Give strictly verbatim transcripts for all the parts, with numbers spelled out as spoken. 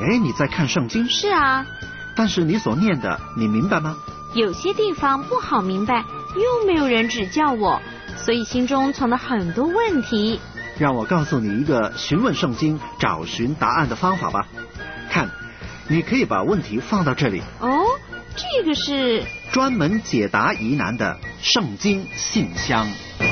哎，你在看圣经？ 是啊。 但是你所念的，你明白吗？ 有些地方不好明白，又没有人指教我，所以心中存了很多问题。 让我告诉你一个询问圣经、找寻答案的方法吧。看，你可以把问题放到这里。 哦，这个是专门解答疑难的圣经信箱。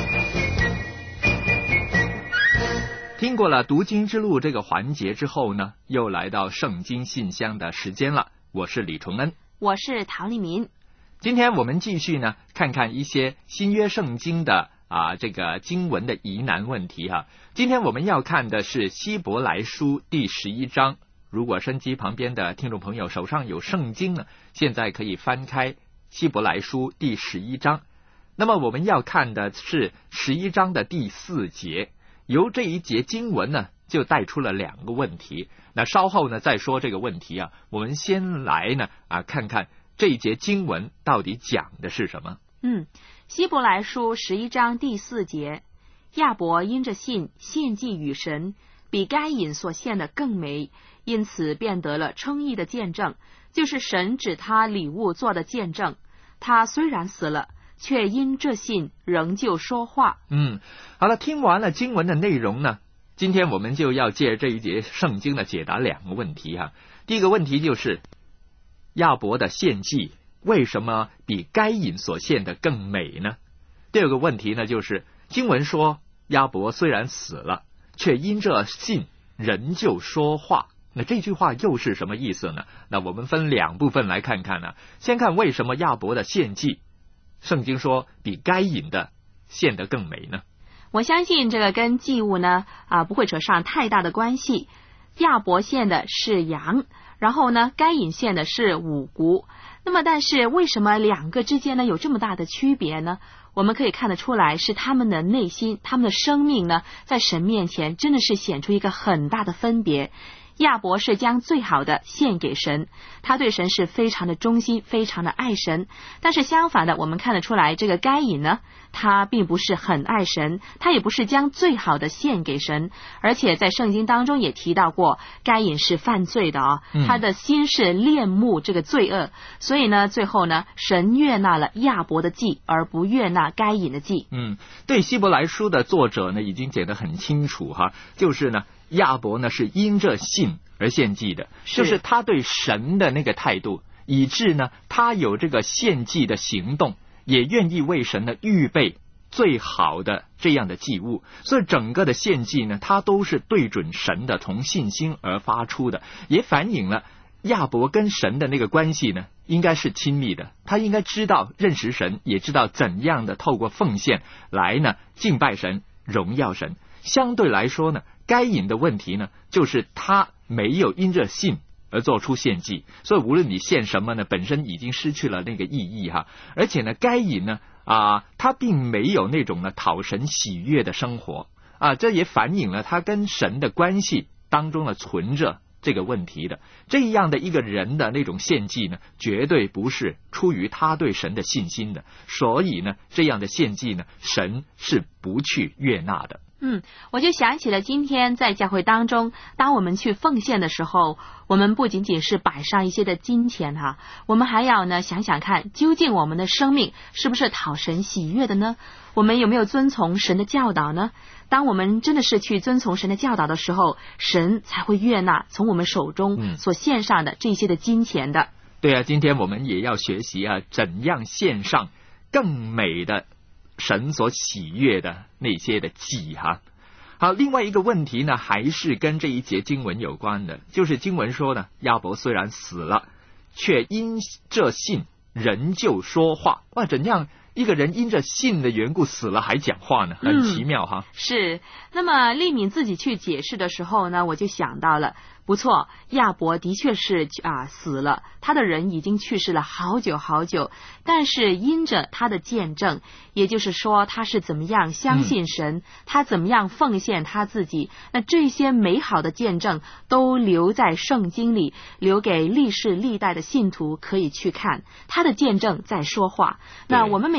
听过了读经之路这个环节之后呢，又来到圣经信箱的时间了。我是李崇恩， 我是陶丽民。 今天我们继续呢，看看一些新约圣经的啊这个经文的疑难问题哈。今天我们要看的是希伯来书第十一章。如果收音机旁边的听众朋友手上有圣经呢，现在可以翻开希伯来书第十一章。那么我们要看的是十一章的第四节。由这一节经文呢，就带出了两个问题。那稍后呢再说这个问题啊，我们先来呢啊看看这一节经文到底讲的是什么。 嗯，希伯来书十一章第四节，亚伯因着信献祭与神，比该隐所献的更美，因此便得了称义的见证，就是神指他礼物做的见证。他虽然死了，却因这信仍旧说话。 嗯，好了，听完了经文的内容呢，今天我们就要借这一节圣经的解答两个问题啊。第一个问题就是亚伯的献祭为什么比该隐所献的更美呢？第二个问题呢，就是经文说亚伯虽然死了，却因这信仍旧说话。那这句话又是什么意思呢？那我们分两部分来看看呢。先看为什么亚伯的献祭圣经说比该隐的献得更美呢？ 我相信这个跟祭物呢啊不会扯上太大的关系。亚伯献的是羊，然后呢该隐献的是五谷。那么但是为什么两个之间呢有这么大的区别呢？我们可以看得出来，是他们的内心，他们的生命呢在神面前真的是显出一个很大的分别。亚伯是将最好的献给神，他对神是非常的忠心，非常的爱神。但是相反的，我们看得出来，这个该隐呢，他并不是很爱神，他也不是将最好的献给神，而且在圣经当中也提到过，该隐是犯罪的啊、哦，他的心是恋慕这个罪恶，所以呢，最后呢，神悦纳了亚伯的祭，而不悦纳该隐的祭。 嗯，对希伯来书的作者呢，已经解得很清楚哈，就是呢。亚伯呢是因着信而献祭的，就是他对神的那个态度，以致呢他有这个献祭的行动，也愿意为神呢预备最好的这样的祭物。所以整个的献祭呢，他都是对准神的，从信心而发出的，也反映了亚伯跟神的那个关系呢应该是亲密的。他应该知道认识神，也知道怎样的透过奉献来呢敬拜神，荣耀神。相对来说呢，该隐的问题呢，就是他没有因着信而做出献祭，所以无论你献什么呢，本身已经失去了那个意义哈。而且呢，该隐呢啊，他并没有那种呢讨神喜悦的生活啊，这也反映了他跟神的关系当中呢存着这个问题的。这样的一个人的那种献祭呢，绝对不是出于他对神的信心的，所以呢，这样的献祭呢，神是不去悦纳的。 嗯，我就想起了今天在教会当中，当我们去奉献的时候，我们不仅仅是摆上一些的金钱哈，我们还要呢想想看，究竟我们的生命是不是讨神喜悦的呢？我们有没有遵从神的教导呢？当我们真的是去遵从神的教导的时候，神才会悦纳从我们手中所献上的这些的金钱的。 嗯、对啊，今天我们也要学习啊，怎样献上更美的神所喜悦的那些的祭哈。好，另外一个问题呢，还是跟这一节经文有关的，就是经文说呢，亚伯虽然死了，却因这信仍旧说话。哇，怎样一个人因着信的缘故死了还讲话呢？很奇妙哈。 嗯、是。那么利敏自己去解释的时候呢，我就想到了，不错，亚伯的确是啊死了，他的人已经去世了好久好久，但是因着他的见证，也就是说他是怎么样相信神、嗯、他怎么样奉献他自己，那这些美好的见证都留在圣经里，留给历世历代的信徒可以去看，他的见证在说话。那我们每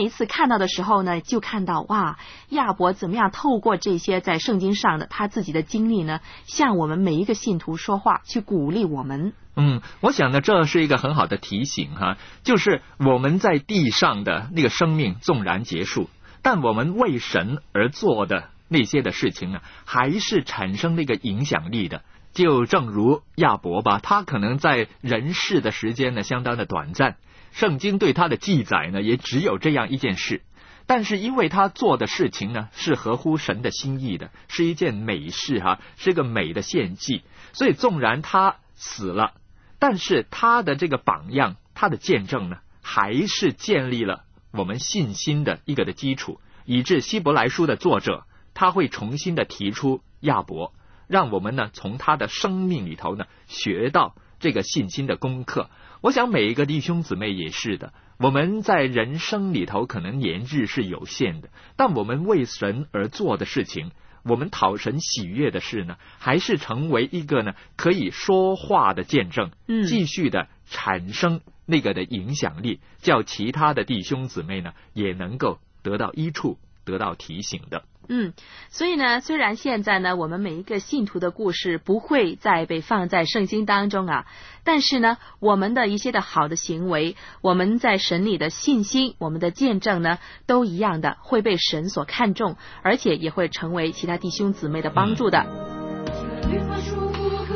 一次看到的时候呢，就看到哇，亚伯怎么样透过这些在圣经上的他自己的经历呢，向我们每一个信徒说话，去鼓励我们。 嗯，我想呢，这是一个很好的提醒哈，就是我们在地上的那个生命纵然结束，但我们为神而做的那些的事情呢，还是产生那个影响力的。就正如亚伯吧，他可能在人世的时间呢相当的短暂，圣经对他的记载呢也只有这样一件事，但是因为他做的事情呢是合乎神的心意的，是一件美事哈、啊，是个美的献祭，所以纵然他死了，但是他的这个榜样，他的见证呢，还是建立了我们信心的一个的基础，以致希伯来书的作者他会重新的提出亚伯，让我们呢从他的生命里头呢学到这个信心的功课。我想每一个弟兄姊妹也是的，我们在人生里头可能年日是有限的，但我们为神而做的事情，我们讨神喜悦的事呢，还是成为一个呢可以说话的见证， 嗯， 继续的产生那个的影响力，叫其他的弟兄姊妹呢也能够得到益处，得到提醒的。 嗯，所以呢，虽然现在呢，我们每一个信徒的故事不会再被放在圣经当中啊，但是呢，我们的一些的好的行为，我们在神里的信心，我们的见证呢，都一样的会被神所看重，而且也会成为其他弟兄姊妹的帮助的。 嗯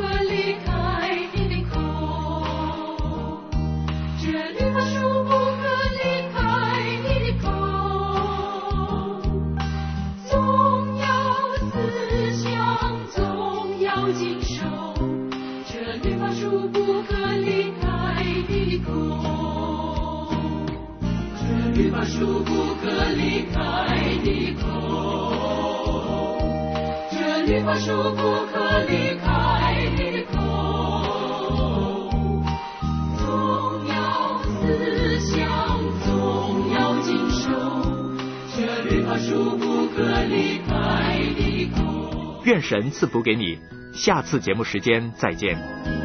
律法书不可离开你口，这律法书不可离开你口，总要思想，总要谨守，这律法书不可离开你口。愿神赐福给你，下次节目时间再见。